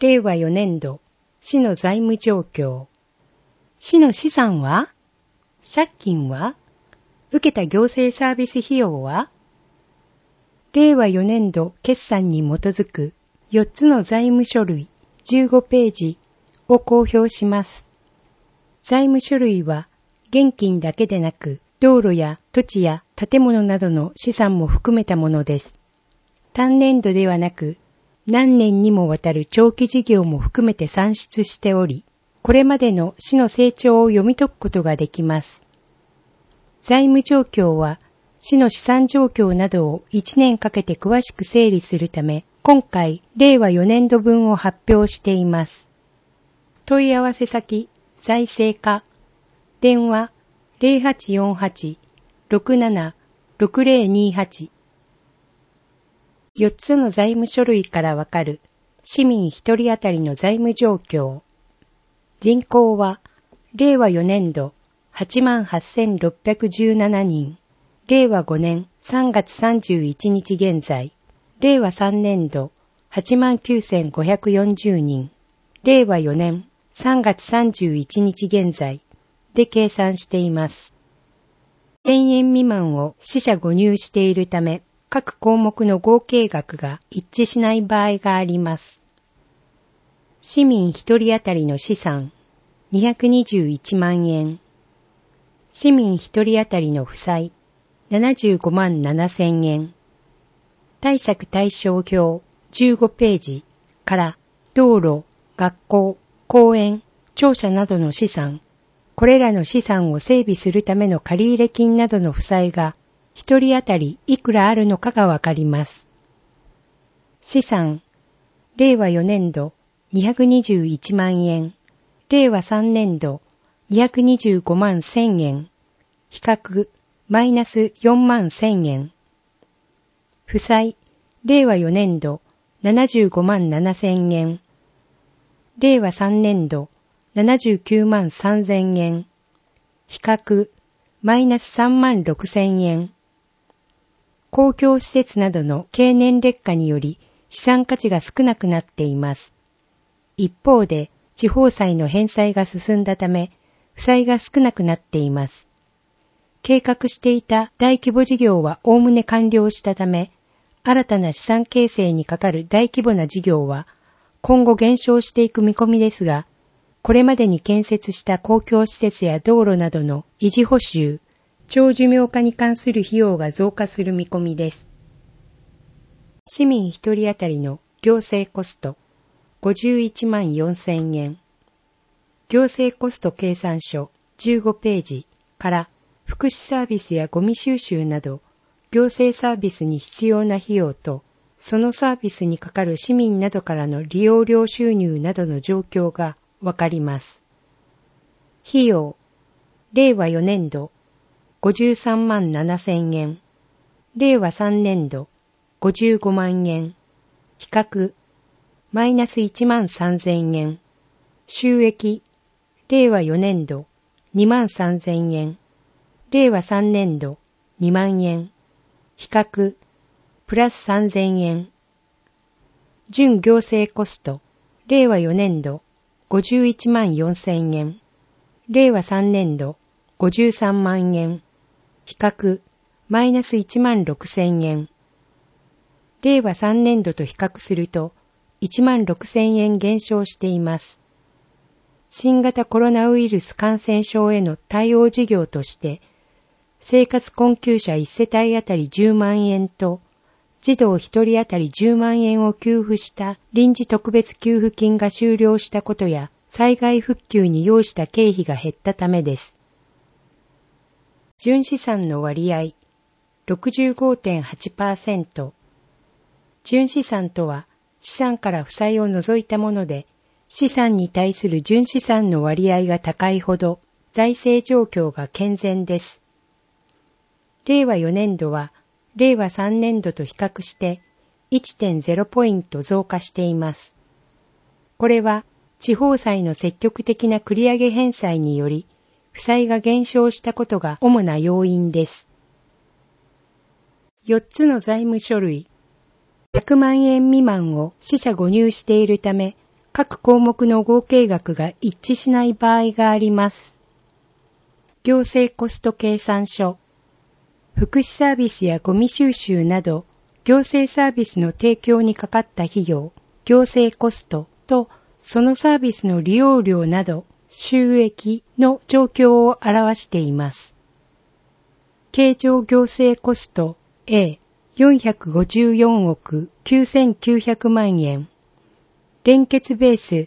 令和4年度、市の財務状況。市の資産は？借金は？受けた行政サービス費用は？令和4年度決算に基づく4つの財務書類15ページを公表します。財務書類は現金だけでなく道路や土地や建物などの資産も含めたものです。単年度ではなく何年にもわたる長期事業も含めて算出しており、これまでの市の成長を読み解くことができます。財務状況は市の資産状況などを1年かけて詳しく整理するため、今回令和4年度分を発表しています。問い合わせ先、財政課、電話 0848-676028 4つの財務書類からわかる市民1人当たりの財務状況。人口は令和4年度 88,617 人、令和5年3月31日現在、令和3年度 89,540 人、令和4年3月31日現在で計算しています。1000円未満を四捨五入しているため、各項目の合計額が一致しない場合があります。市民1人当たりの資産221万円。市民1人当たりの負債75万7000円。貸借対照表15ページから道路、学校、公園、庁舎などの資産、これらの資産を整備するための借入金などの負債が一人当たりいくらあるのかがわかります。資産、令和4年度221万円、令和3年度225万1000円、比較、マイナス4万1000円。負債、令和4年度75万7000円、令和3年度79万3000円、比較、マイナス3万6000円。公共施設などの経年劣化により資産価値が少なくなっています。一方で、地方債の返済が進んだため、負債が少なくなっています。計画していた大規模事業はおおむね完了したため、新たな資産形成にかかる大規模な事業は今後減少していく見込みですが、これまでに建設した公共施設や道路などの維持補修、長寿命化に関する費用が増加する見込みです。市民1人当たりの行政コスト51万4000円。行政コスト計算書15ページから福祉サービスやゴミ収集など行政サービスに必要な費用とそのサービスにかかる市民などからの利用料収入などの状況がわかります。費用、令和4年度53万7000円、令和3年度55万円、比較、マイナス1万3000円、収益、令和4年度2万3000円、令和3年度2万円、比較、プラス3000円。準行政コスト、令和4年度51万4000円、令和3年度53万円、比較、マイナス1万6000円。令和3年度と比較すると1万6000円減少しています。新型コロナウイルス感染症への対応事業として、生活困窮者1世帯あたり10万円と、児童1人当たり10万円を給付した臨時特別給付金が終了したことや、災害復旧に要した経費が減ったためです。純資産の割合 65.8%。純資産とは資産から負債を除いたもので、資産に対する純資産の割合が高いほど財政状況が健全です。令和4年度は令和3年度と比較して 1.0 ポイント増加しています。これは地方債の積極的な繰り上げ返済により負債が減少したことが主な要因です。4つの財務書類100万円未満を四捨五入しているため、 各項目の合計額が一致しない場合があります。行政コスト計算書。福祉サービスやゴミ収集など、行政サービスの提供にかかった費用、行政コストと、そのサービスの利用料など、収益の状況を表しています。経常行政コスト A、454億9900万円。連結ベース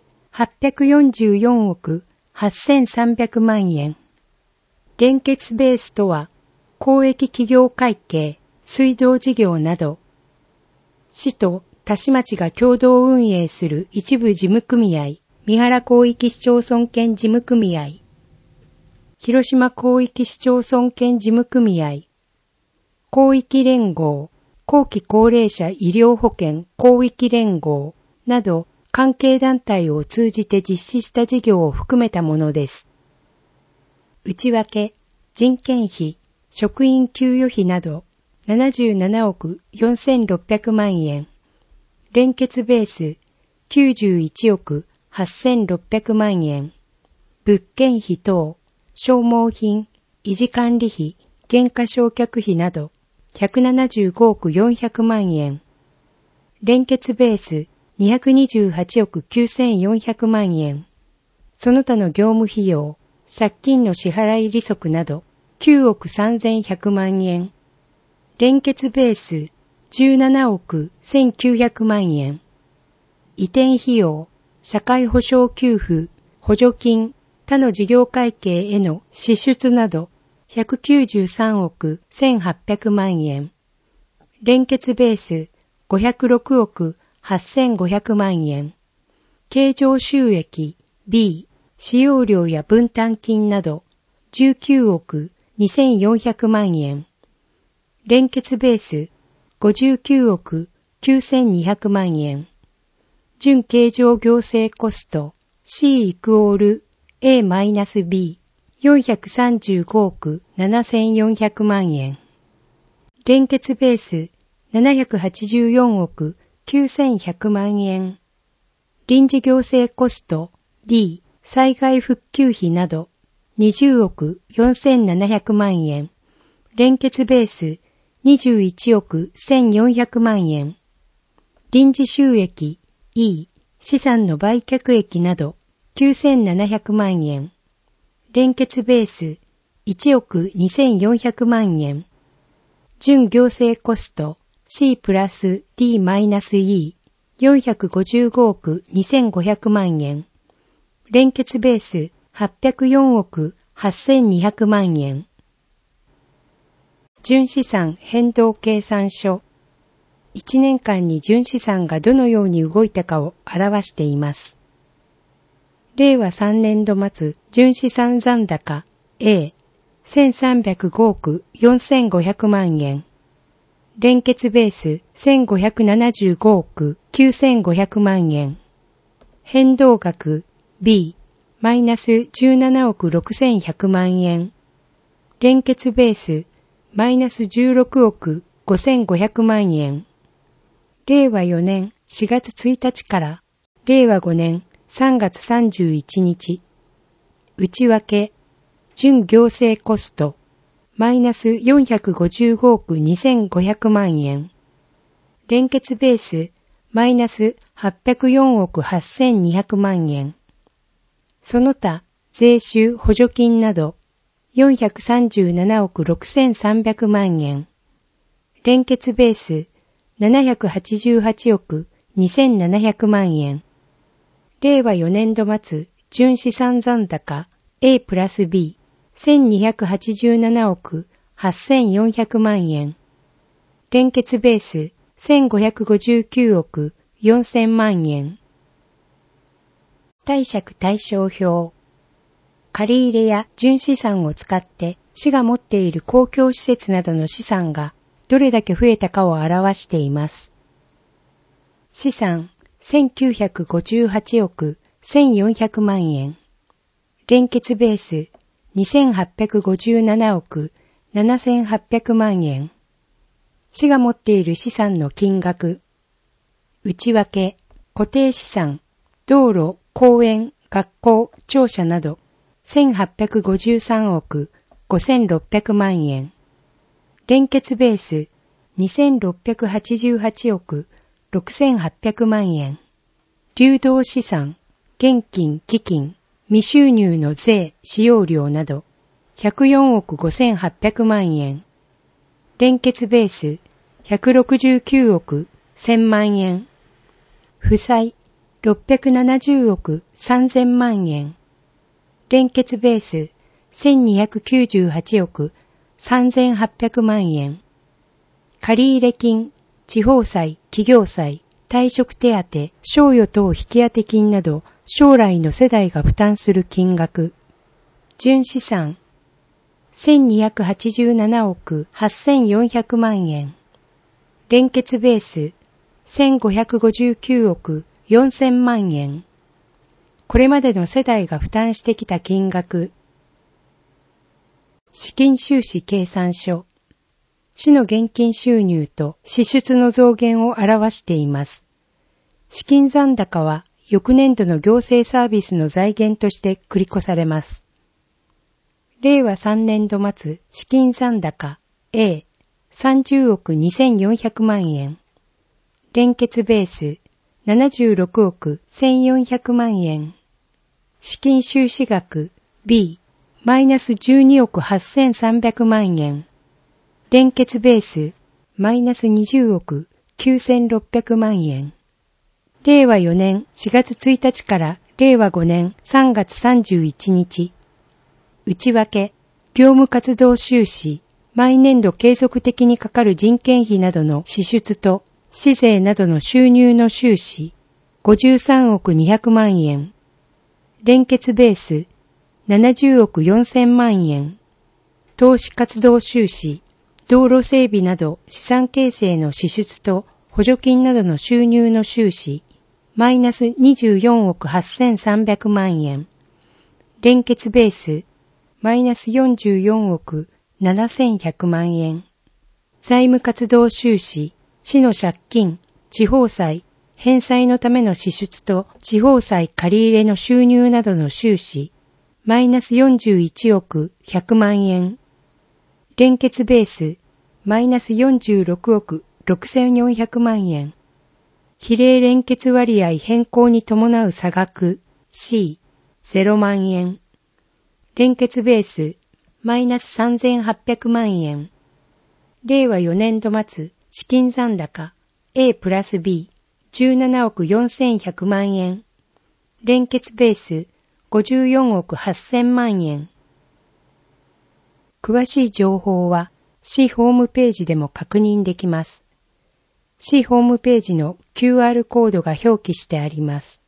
844億8300万円。連結ベースとは、公益企業会計、水道事業など、市と他市町が共同運営する一部事務組合、三原広域市町村圏事務組合、広島広域市町村圏事務組合、広域連合、後期高齢者医療保険広域連合など関係団体を通じて実施した事業を含めたものです。内訳、人件費、職員給与費など77億4600万円。連結ベース91億8600万円。物件費等、消耗品、維持管理費、減価償却費など175億400万円。連結ベース228億9400万円。その他の業務費用、借金の支払い利息など9億3100万円。連結ベース17億1900万円。移転費用、社会保障給付、補助金、他の事業会計への支出など193億1800万円。連結ベース506億8500万円。経常収益 B、使用料や分担金など19億2400万円。連結ベース59億9200万円。準経常行政コスト C イコール A-B 435億7400万円。連結ベース784億9100万円。臨時行政コスト D 災害復旧費など20億4700万円。連結ベース21億1400万円。臨時収益 E 資産の売却益など9700万円。連結ベース1億2400万円。準行政コスト C プラス D-E 455億2500万円。連結ベース804億8200万円。純資産変動計算書。1年間に純資産がどのように動いたかを表しています。令和3年度末純資産残高 A、1305億4500万円。連結ベース1575億9500万円。変動額 B、マイナス17億6100万円。連結ベースマイナス16億5500万円。令和4年4月1日から令和5年3月31日。内訳、準行政コスト、マイナス455億2500万円。連結ベース、マイナス804億8200万円。その他、税収補助金など、437億6300万円。連結ベース、788億2700万円。令和4年度末、純資産残高 A プラス B、1287億8400万円。連結ベース、1559億4000万円。貸借対照表。借入や純資産を使って市が持っている公共施設などの資産がどれだけ増えたかを表しています。資産1958億1400万円。連結ベース2857億7800万円。市が持っている資産の金額。内訳、固定資産道路、公園、学校、庁舎など1853億5600万円。連結ベース2688億6800万円。流動資産、現金、基金、未収入の税、使用料など104億5800万円。連結ベース169億1000万円。負債670億3000万円。連結ベース1298億3800万円。借入金、地方債、企業債、退職手当、賞与等引当金など将来の世代が負担する金額。純資産1287億8400万円。連結ベース1559億4000万円。これまでの世代が負担してきた金額。資金収支計算書。市の現金収入と支出の増減を表しています。資金残高は翌年度の行政サービスの財源として繰り越されます。令和3年度末資金残高 A 30億2400万円。連結ベース76億1400万円。資金収支額 B マイナス12億8300万円。連結ベースマイナス20億9600万円。令和4年4月1日から令和5年3月31日。内訳、業務活動収支、毎年度継続的にかかる人件費などの支出と、市税などの収入の収支、53億200万円。連結ベース、70億4000万円。投資活動収支、道路整備など資産形成の支出と補助金などの収入の収支、マイナス24億8300万円。連結ベース、マイナス44億7100万円。財務活動収支、市の借金、地方債、返済のための支出と地方債借入れの収入などの収支、マイナス41億100万円。連結ベース、マイナス46億6400万円。比例連結割合変更に伴う差額 C、0万円。連結ベース、マイナス3800万円。令和4年度末、資金残高 A プラス B、17億4100万円。連結ベース、54億8000万円。詳しい情報は、市ホームページでも確認できます。市ホームページの QR コードが表記してあります。